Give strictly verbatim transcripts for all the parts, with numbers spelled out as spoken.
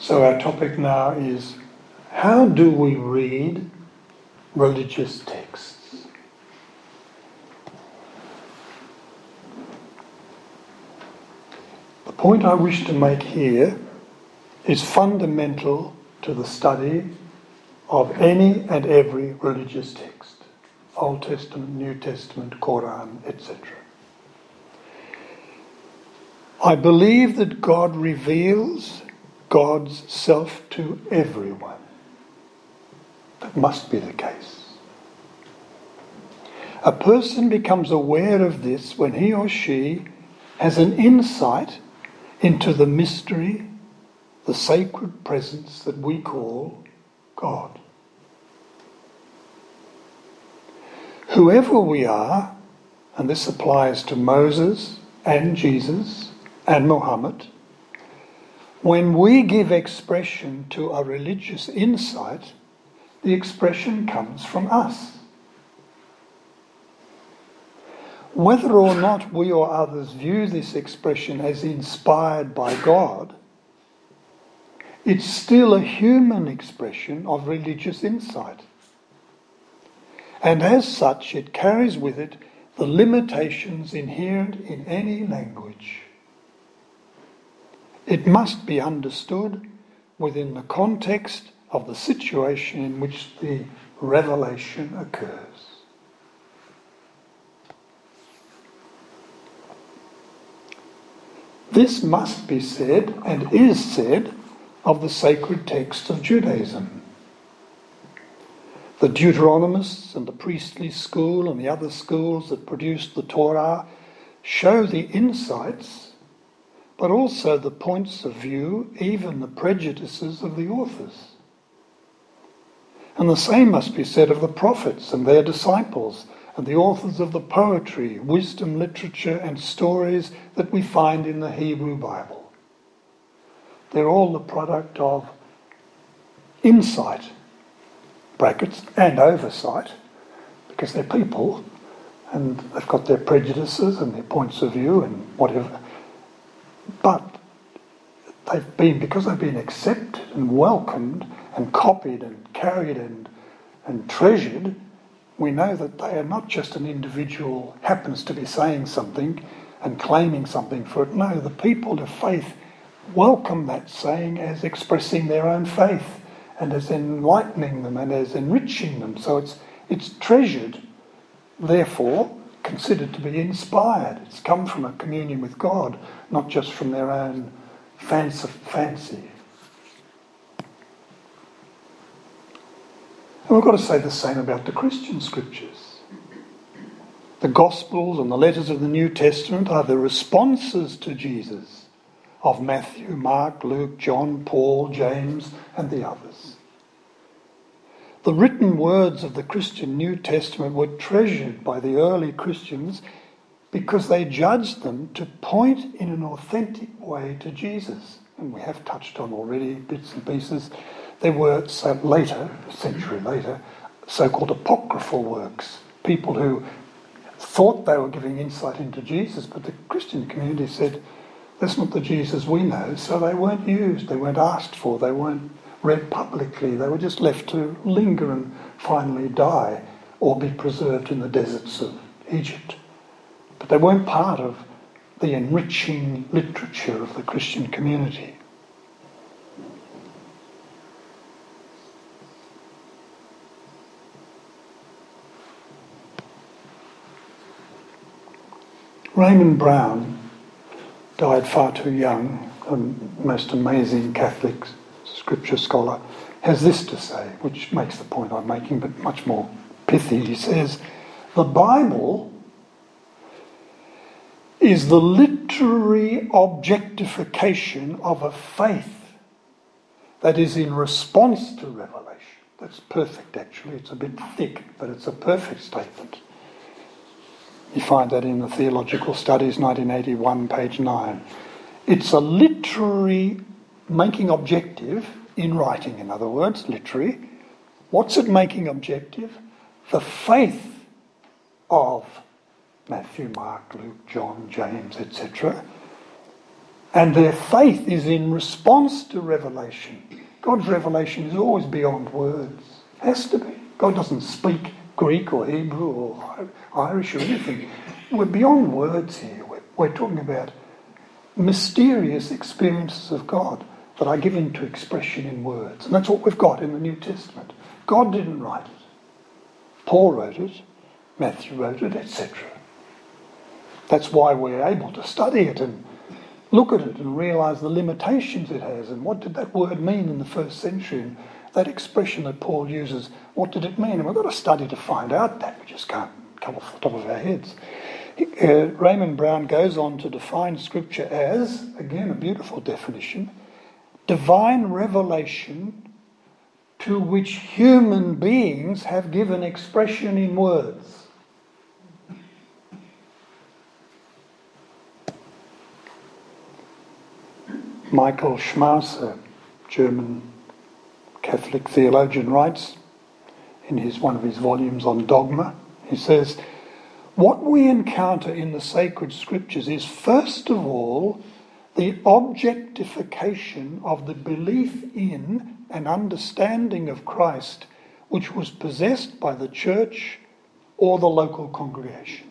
So our topic now is, how do we read religious texts? The point I wish to make here is fundamental to the study of any and every religious text, Old Testament, New Testament, Quran, et cetera. I believe that God reveals God's self to everyone. That must be the case. A person becomes aware of this when he or she has an insight into the mystery, the sacred presence that we call God. Whoever we are, and this applies to Moses and Jesus and Muhammad, when we give expression to a religious insight, the expression comes from us. Whether or not we or others view this expression as inspired by God, it's still a human expression of religious insight. And as such, it carries with it the limitations inherent in any language. It must be understood within the context of the situation in which the revelation occurs. This must be said, and is said, of the sacred texts of Judaism. The Deuteronomists and the priestly school and the other schools that produced the Torah show the insights, but also the points of view, even the prejudices of the authors. And the same must be said of the prophets and their disciples and the authors of the poetry, wisdom, literature and stories that we find in the Hebrew Bible. They're all the product of insight, brackets, and oversight, because they're people and they've got their prejudices and their points of view and whatever. But they've been, because they've been accepted and welcomed and copied and carried and, and treasured, we know that they are not just an individual happens to be saying something and claiming something for it. No, the people of faith welcome that saying as expressing their own faith and as enlightening them and as enriching them. So it's it's treasured, therefore considered to be inspired. It's come from a communion with God, not just from their own fancy. fancy. And we've got to say the same about the Christian scriptures. The Gospels and the letters of the New Testament are the responses to Jesus of Matthew, Mark, Luke, John, Paul, James, and the others. The written words of the Christian New Testament were treasured by the early Christians because they judged them to point in an authentic way to Jesus. And we have touched on already bits and pieces. There were so later, a century later, so-called apocryphal works, people who thought they were giving insight into Jesus, but the Christian community said, that's not the Jesus we know, so they weren't used, they weren't asked for, they weren't read publicly, they were just left to linger and finally die or be preserved in the deserts of Egypt. But they weren't part of the enriching literature of the Christian community. Raymond Brown died far too young, a most amazing Catholic scripture scholar, has this to say, which makes the point I'm making, but much more pithy. He says, the Bible is the literary objectification of a faith that is in response to revelation. That's perfect, actually. It's a bit thick, but it's a perfect statement. You find that in the Theological Studies, nineteen eighty-one, page nine. It's a literary making objective, in writing, in other words, literary. What's it making objective? The faith of Matthew, Mark, Luke, John, James, et cetera. And their faith is in response to revelation. God's revelation is always beyond words. Has to be. God doesn't speak Greek or Hebrew or Irish or anything. We're beyond words here. We're, we're talking about mysterious experiences of God that are given to expression in words. And that's what we've got in the New Testament. God didn't write it. Paul wrote it. Matthew wrote it, et cetera. That's why we're able to study it and look at it and realise the limitations it has and what did that word mean in the first century, and that expression that Paul uses, what did it mean? And we've got to study to find out that. We just can't come off the top of our heads. Uh, Raymond Brown goes on to define Scripture as, again a beautiful definition, divine revelation to which human beings have given expression in words. Michael Schmaser, German Catholic theologian, writes in his one of his volumes on dogma, he says, what we encounter in the sacred scriptures is first of all the objectification of the belief in and understanding of Christ which was possessed by the church or the local congregation.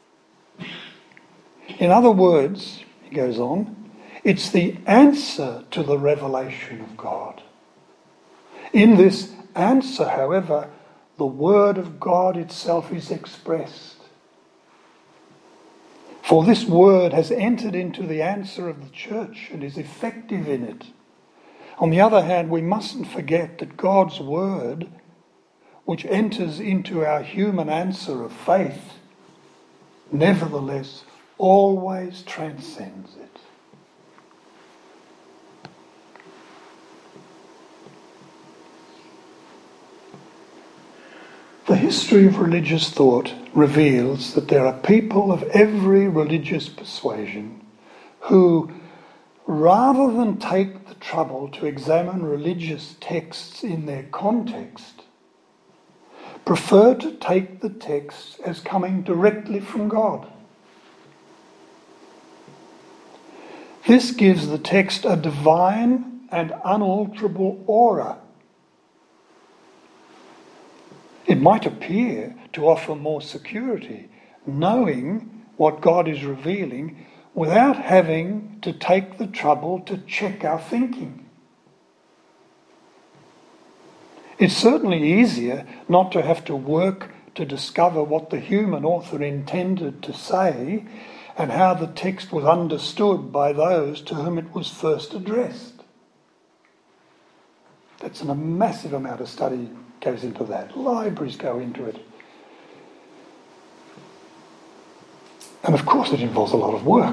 In other words, he goes on, it's the answer to the revelation of God. In this answer, however, the word of God itself is expressed. For this word has entered into the answer of the church and is effective in it. On the other hand, we mustn't forget that God's word, which enters into our human answer of faith, nevertheless always transcends it. The history of religious thought reveals that there are people of every religious persuasion who, rather than take the trouble to examine religious texts in their context, prefer to take the texts as coming directly from God. This gives the text a divine and unalterable aura. It might appear to offer more security, knowing what God is revealing without having to take the trouble to check our thinking. It's certainly easier not to have to work to discover what the human author intended to say and how the text was understood by those to whom it was first addressed. That's a massive amount of study goes into that. Libraries go into it. And of course it involves a lot of work.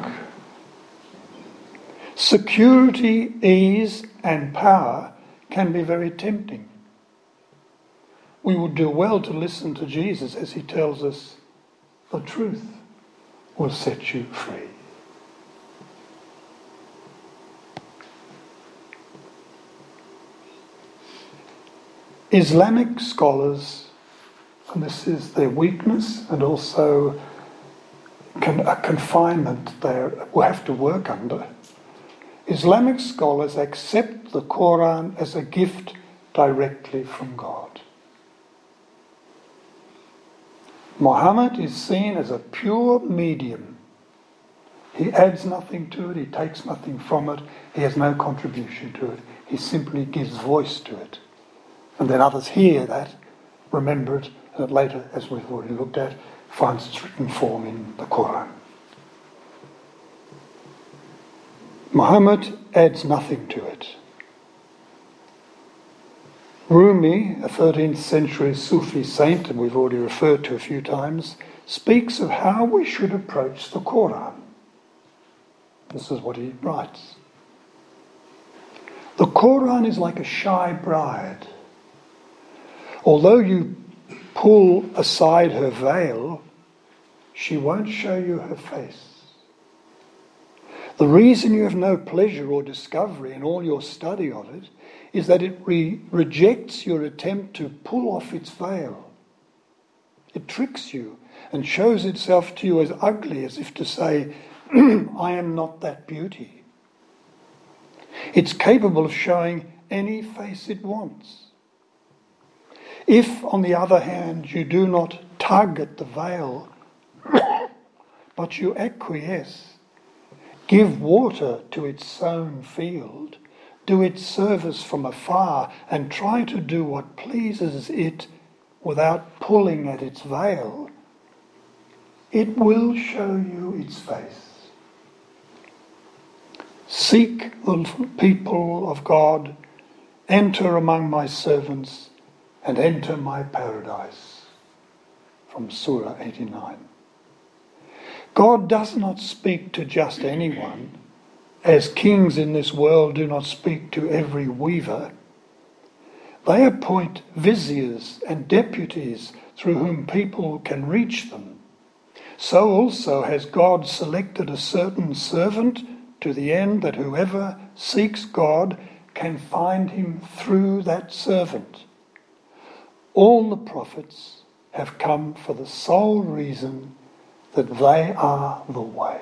Security, ease and power can be very tempting. We would do well to listen to Jesus as he tells us the truth will set you free. Islamic scholars, and this is their weakness and also a confinement they will have to work under, Islamic scholars accept the Quran as a gift directly from God. Muhammad is seen as a pure medium. He adds nothing to it, he takes nothing from it, he has no contribution to it. He simply gives voice to it. And then others hear that, remember it, and it later, as we've already looked at, finds its written form in the Quran. Muhammad adds nothing to it. Rumi, a thirteenth century Sufi saint, and we've already referred to a few times, speaks of how we should approach the Quran. This is what he writes. The Quran is like a shy bride. Although you pull aside her veil, she won't show you her face. The reason you have no pleasure or discovery in all your study of it is that it re- rejects your attempt to pull off its veil. It tricks you and shows itself to you as ugly, as if to say, I am not that beauty. It's capable of showing any face it wants. If, on the other hand, you do not tug at the veil, but you acquiesce, give water to its sown field, do its service from afar, and try to do what pleases it without pulling at its veil, it will show you its face. Seek the people of God, enter among my servants, and enter my paradise. From Surah eighty-nine. God does not speak to just anyone, as kings in this world do not speak to every weaver. They appoint viziers and deputies through whom people can reach them. So also has God selected a certain servant to the end that whoever seeks God can find him through that servant. All the prophets have come for the sole reason that they are the way.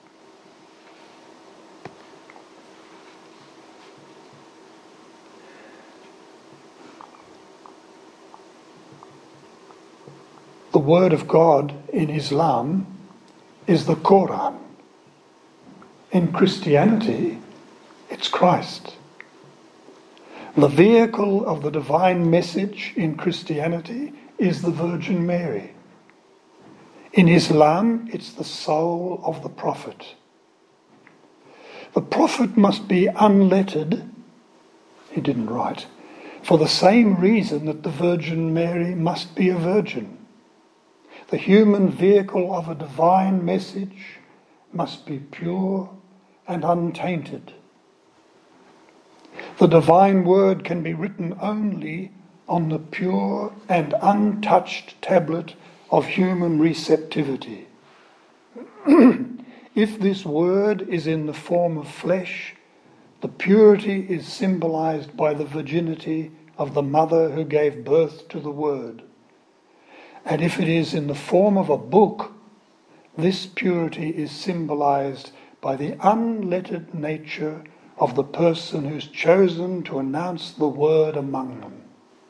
The word of God in Islam is the Quran. In Christianity, it's Christ. The vehicle of the divine message in Christianity is the Virgin Mary. In Islam, it's the soul of the prophet. The prophet must be unlettered, he didn't write, for the same reason that the Virgin Mary must be a virgin. The human vehicle of a divine message must be pure and untainted. The divine word can be written only on the pure and untouched tablet of human receptivity. If this word is in the form of flesh, the purity is symbolized by the virginity of the mother who gave birth to the word. And if it is in the form of a book, this purity is symbolized by the unlettered nature of the person who's chosen to announce the word among them.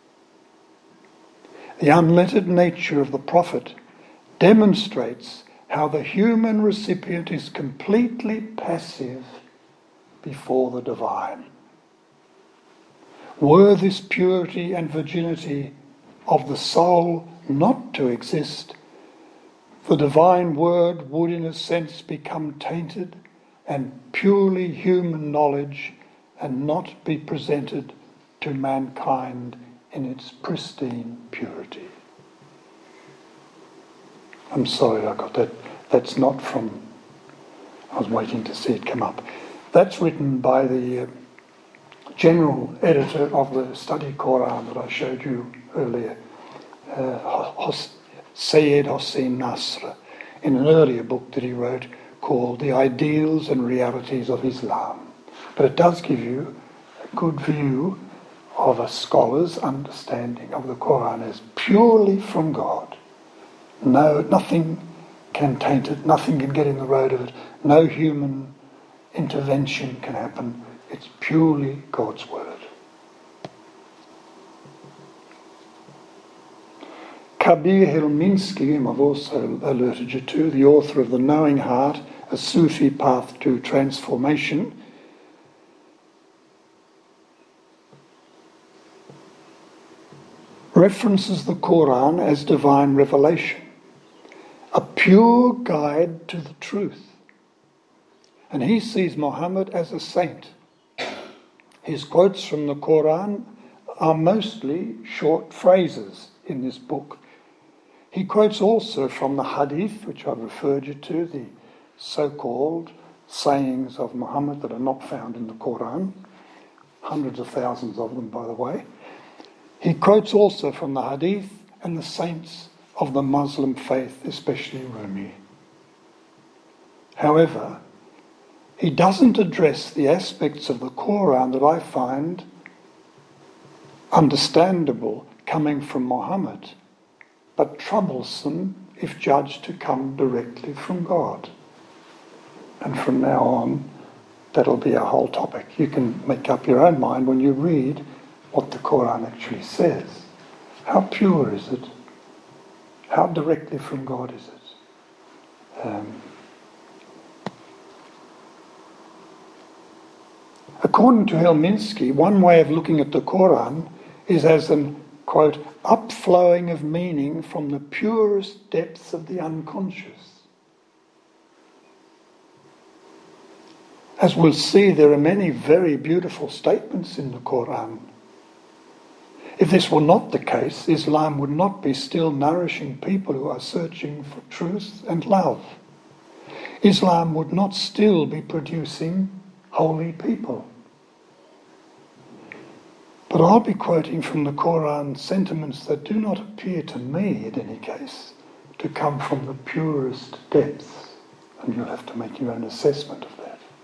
The unlettered nature of the prophet demonstrates how the human recipient is completely passive before the divine. Were this purity and virginity of the soul not to exist, the divine word would in a sense become tainted and purely human knowledge and not be presented to mankind in its pristine purity. I'm sorry I got that. That's not from... I was waiting to see it come up. That's written by the uh, general editor of the study Quran that I showed you earlier, uh, Hos- Sayyid Hossein Nasr, in an earlier book that he wrote called The Ideals and Realities of Islam. But it does give you a good view of a scholar's understanding of the Quran as purely from God. No, nothing can taint it, nothing can get in the road of it, no human intervention can happen. It's purely God's word. Kabir Hilminsky, whom I've also alerted you to, the author of The Knowing Heart, A Sufi Path to Transformation, references the Quran as divine revelation, a pure guide to the truth. And he sees Muhammad as a saint. His quotes from the Quran are mostly short phrases in this book. He quotes also from the Hadith, which I've referred you to, the so-called sayings of Muhammad that are not found in the Quran, hundreds of thousands of them, by the way. He quotes also from the Hadith and the saints of the Muslim faith, especially Rumi. However, he doesn't address the aspects of the Quran that I find understandable coming from Muhammad, but troublesome if judged to come directly from God. And from now on, That'll be a whole topic. You can make up your own mind when you read what the Quran actually says. How pure is it? How directly from God is it? Um, according to Helminski, one way of looking at the Quran is as an, quote, upflowing of meaning from the purest depths of the unconscious. As we'll see, there are many very beautiful statements in the Quran. If this were not the case, Islam would not be still nourishing people who are searching for truth and love. Islam would not still be producing holy people. But I'll be quoting from the Quran sentiments that do not appear to me, in any case, to come from the purest depths. And you'll have to make your own assessment of that.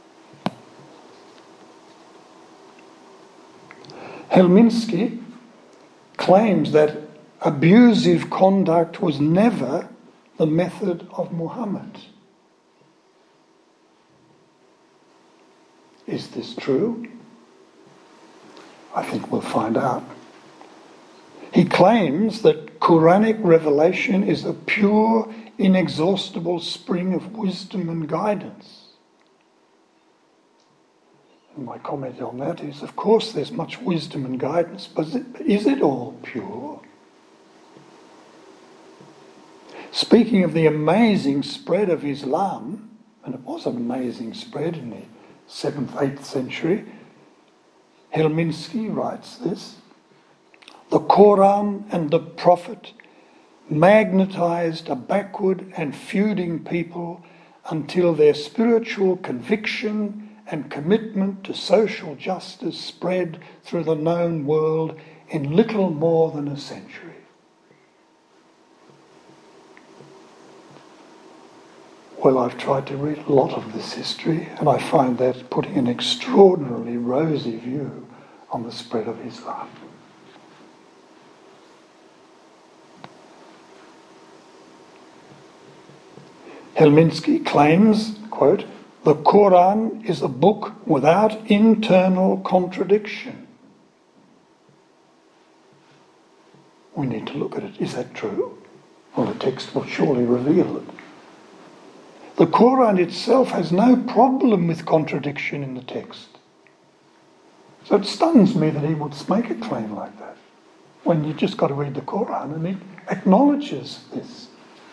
Helminski claims that abusive conduct was never the method of Muhammad. Is this true? I think we'll find out. He claims that Quranic revelation is a pure, inexhaustible spring of wisdom and guidance. And my comment on that is, of course, there's much wisdom and guidance, but is it, is it all pure? Speaking of the amazing spread of Islam, and it was an amazing spread in the seventh, eighth century, Helminski writes this: the Quran and the Prophet magnetized a backward and feuding people until their spiritual conviction and commitment to social justice spread through the known world in little more than a century. Well, I've tried to read a lot of this history, and I find that putting an extraordinarily rosy view on the spread of Islam. Helminski claims, quote, the Quran is a book without internal contradiction. We need to look at it. Is that true? Well, the text will surely reveal it. The Quran itself has no problem with contradiction in the text. So it stuns me that he would make a claim like that, when you've just got to read the Quran and it acknowledges this.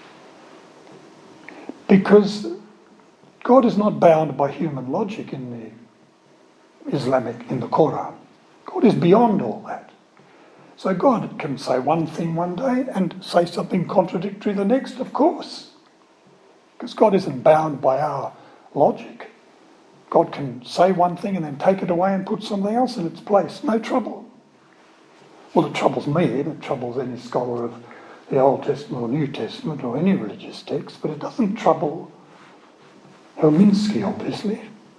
Because God is not bound by human logic in the Islamic, in the Quran. God is beyond all that. So God can say one thing one day and say something contradictory the next, of course. Because God isn't bound by our logic. God can say one thing and then take it away and put something else in its place. No trouble. Well, it troubles me, it troubles any scholar of the Old Testament or New Testament or any religious text, but it doesn't trouble Helminski, obviously.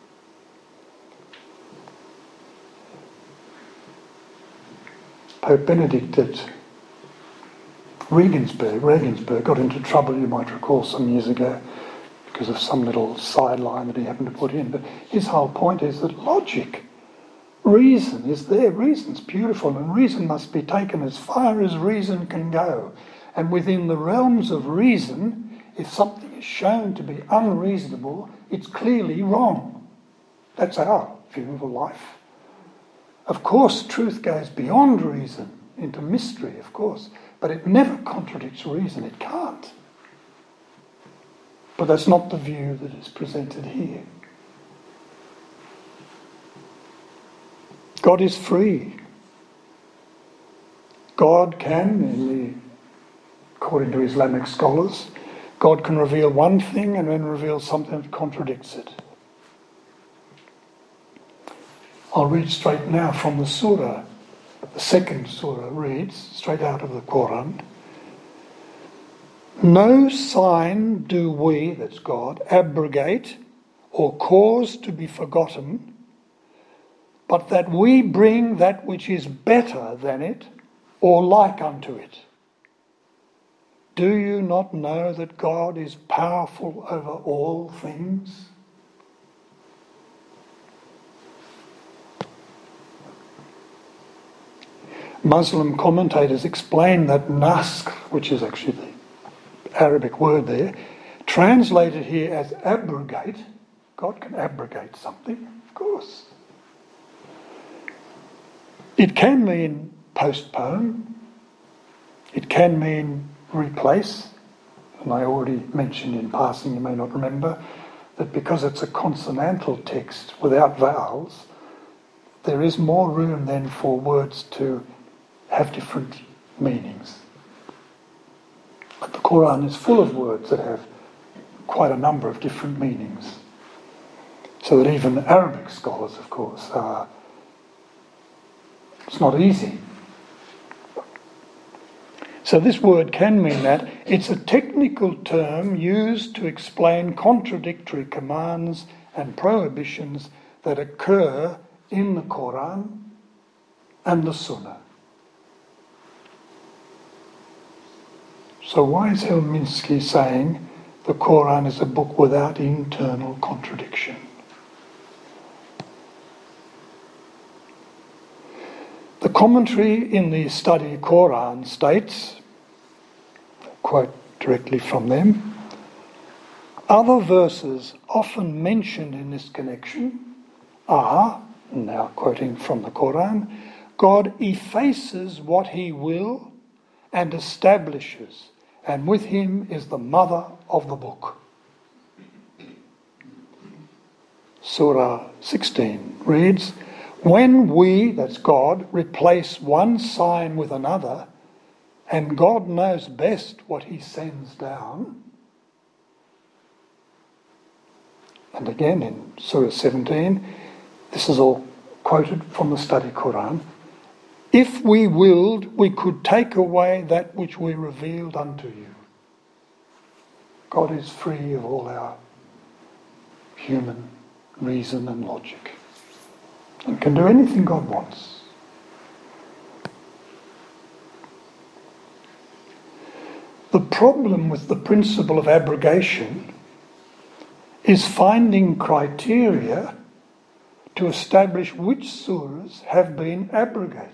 Pope Benedict at Regensburg, Regensburg got into trouble, you might recall, some years ago because of some little sideline that he happened to put in. But his whole point is that logic, reason is there. Reason's beautiful, and reason must be taken as far as reason can go. And within the realms of reason, if something is shown to be unreasonable, it's clearly wrong. That's our view of life. Of course, truth goes beyond reason, into mystery, of course, but it never contradicts reason. It can't. But that's not the view that is presented here. God is free. God can, in the, according to Islamic scholars, God can reveal one thing and then reveal something that contradicts it. I'll read straight now from the surah. The second surah reads, straight out of the Quran, no sign do we, that's God, abrogate or cause to be forgotten, but that we bring that which is better than it or like unto it. Do you not know that God is powerful over all things? Muslim commentators explain that naskh, which is actually the Arabic word there, translated here as abrogate. God can abrogate something, of course. It can mean postpone. It can mean replace. And I already mentioned in passing, you may not remember, that because it's a consonantal text without vowels, there is more room then for words to have different meanings. But the Quran is full of words that have quite a number of different meanings. So that even Arabic scholars, of course, are, it's not easy. So this word can mean that. It's a technical term used to explain contradictory commands and prohibitions that occur in the Quran and the Sunnah. So why is Helminski saying the Quran is a book without internal contradiction? The commentary in the Study Quran states, quote directly from them, other verses often mentioned in this connection are, now quoting from the Quran, God effaces what he will and establishes, and with him is the mother of the book. Surah sixteen reads, when we, that's God, replace one sign with another, and God knows best what he sends down. And again in Surah seventeen, this is all quoted from the Study Quran, if we willed, we could take away that which we revealed unto you. God is free of all our human reason and logic, and can do anything God wants. The problem with the principle of abrogation is finding criteria to establish which surahs have been abrogated.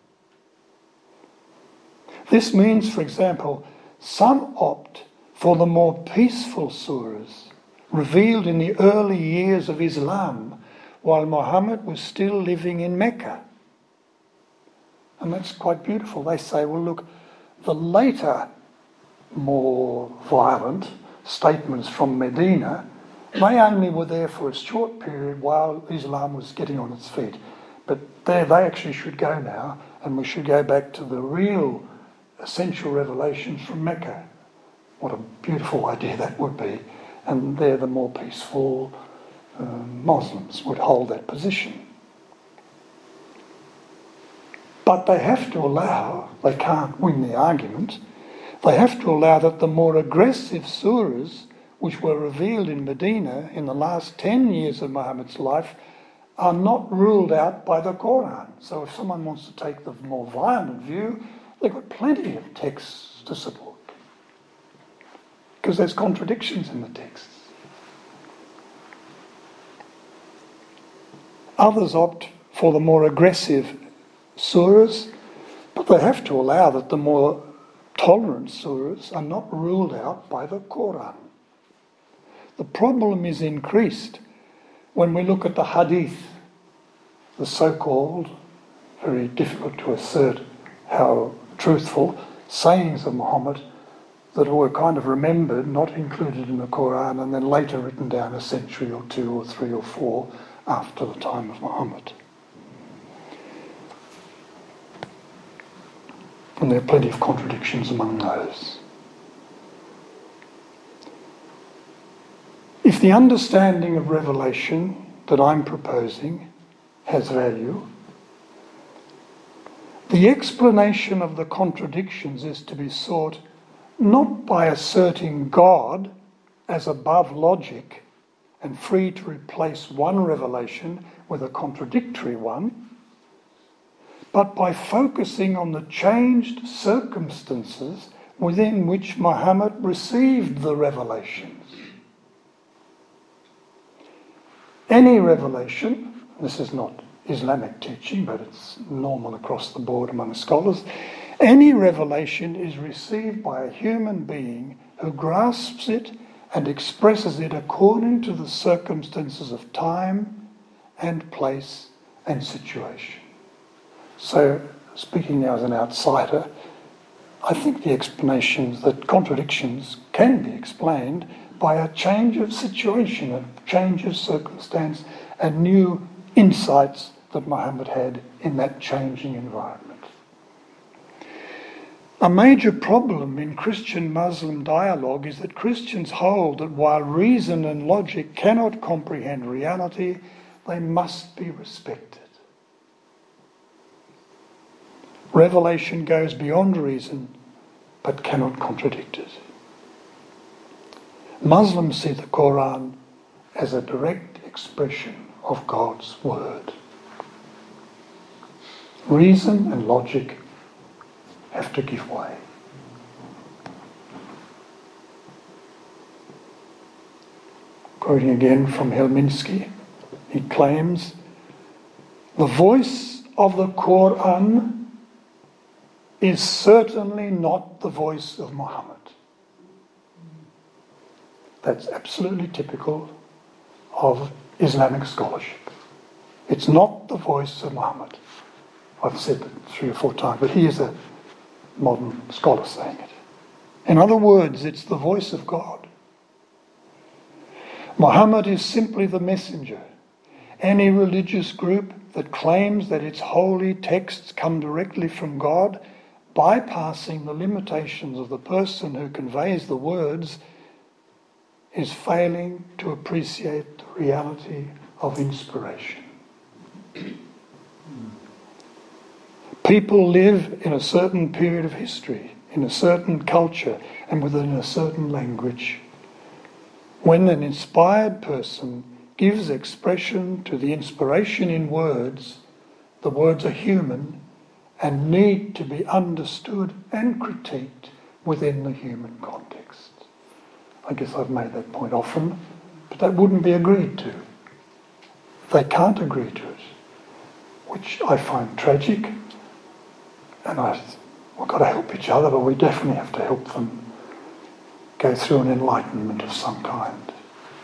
This means, for example, some opt for the more peaceful surahs revealed in the early years of Islam while Muhammad was still living in Mecca. And that's quite beautiful. They say, well, look, the later, more violent statements from Medina, they only were there for a short period while Islam was getting on its feet. But there they actually should go now, and we should go back to the real essential revelations from Mecca. What a beautiful idea that would be. And there the more peaceful uh, Muslims would hold that position. But they have to allow, they can't win the argument, they have to allow that the more aggressive surahs which were revealed in Medina in the last ten years of Muhammad's life are not ruled out by the Quran. So if someone wants to take the more violent view, they've got plenty of texts to support, because there's contradictions in the texts. Others opt for the more aggressive surahs, but they have to allow that the more tolerant surahs are not ruled out by the Quran. The problem is increased when we look at the hadith, the so-called, very difficult to assert how truthful, sayings of Muhammad that were kind of remembered, not included in the Quran, and then later written down a century or two or three or four after the time of Muhammad. And there are plenty of contradictions among those. If the understanding of revelation that I'm proposing has value, the explanation of the contradictions is to be sought not by asserting God as above logic and free to replace one revelation with a contradictory one, but by focusing on the changed circumstances within which Muhammad received the revelations. Any revelation, this is not Islamic teaching, but it's normal across the board among scholars. Any revelation is received by a human being who grasps it and expresses it according to the circumstances of time and place and situation. So, speaking now as an outsider, I think the explanations, that contradictions can be explained by a change of situation, a change of circumstance, and new insights that Muhammad had in that changing environment. A major problem in Christian-Muslim dialogue is that Christians hold that while reason and logic cannot comprehend reality, they must be respected. Revelation goes beyond reason, but cannot contradict it. Muslims see the Quran as a direct expression of God's word. Reason and logic have to give way. Quoting again from Helminski, he claims, "The voice of the Quran is certainly not the voice of Muhammad." That's absolutely typical of Islamic scholarship. It's not the voice of Muhammad. I've said it three or four times, but he is a modern scholar saying it. In other words, it's the voice of God. Muhammad is simply the messenger. Any religious group that claims that its holy texts come directly from God, bypassing the limitations of the person who conveys the words, is failing to appreciate the reality of inspiration. People live in a certain period of history, in a certain culture, and within a certain language. When an inspired person gives expression to the inspiration in words, the words are human and need to be understood and critiqued within the human context. I guess I've made that point often, but that wouldn't be agreed to. They can't agree to it, which I find tragic, and I, we've got to help each other, but we definitely have to help them go through an enlightenment of some kind.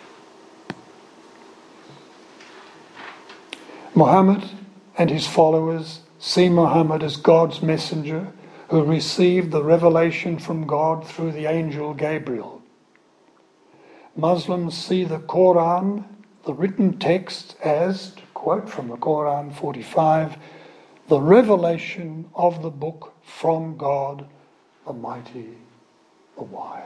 Muhammad and his followers see Muhammad as God's messenger who received the revelation from God through the angel Gabriel. Muslims see the Quran, the written text, as, to quote from the Quran forty-five, the revelation of the book from God, the mighty, the wise.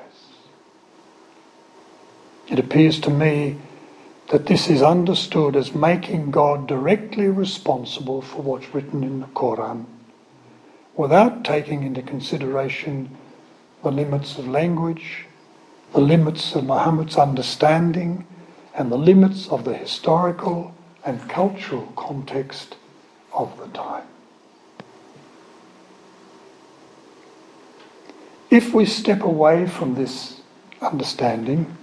It appears to me that this is understood as making God directly responsible for what's written in the Quran, without taking into consideration the limits of language, the limits of Muhammad's understanding, and the limits of the historical and cultural context of the time. If we step away from this understanding,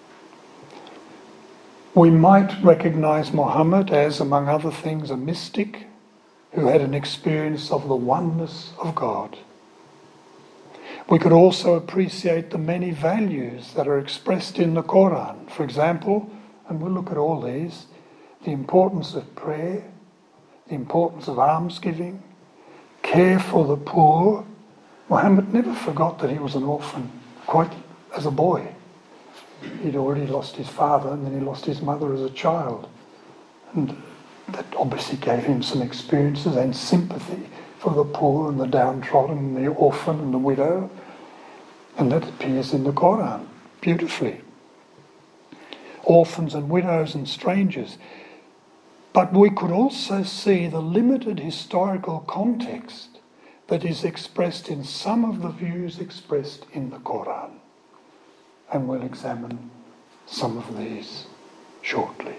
we might recognize Muhammad as, among other things, a mystic who had an experience of the oneness of God. We could also appreciate the many values that are expressed in the Quran. For example, and we'll look at all these, the importance of prayer, the importance of almsgiving, care for the poor. Muhammad never forgot that he was an orphan, quite as a boy. He'd already lost his father and then he lost his mother as a child. And that obviously gave him some experiences and sympathy for the poor and the downtrodden, the orphan and the widow. And that appears in the Quran beautifully. Orphans and widows and strangers. But we could also see the limited historical context that is expressed in some of the views expressed in the Quran. And we'll examine some of these shortly.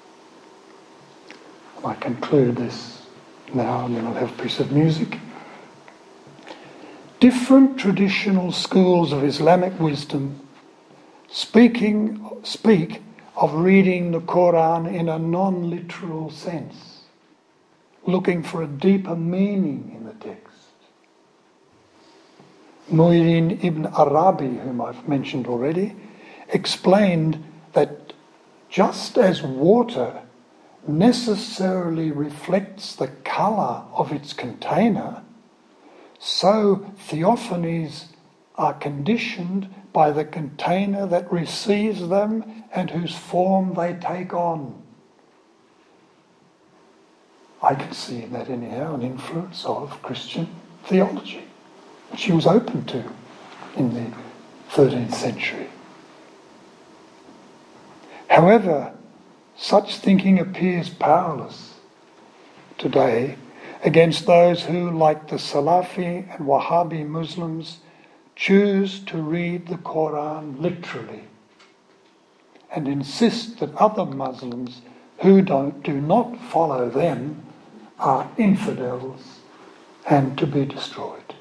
I conclude this now, and then I'll have a piece of music. Different traditional schools of Islamic wisdom speaking, speak of reading the Quran in a non-literal sense. looking for a deeper meaning in the text. Muhyiddin ibn Arabi, whom I've mentioned already, explained that just as water necessarily reflects the colour of its container, so theophanies are conditioned by the container that receives them and whose form they take on. I can see in that anyhow an influence of Christian theology, which he was open to in the thirteenth century. However, such thinking appears powerless today against those who, like the Salafi and Wahhabi Muslims, choose to read the Quran literally and insist that other Muslims who don't, do not follow them are infidels and to be destroyed.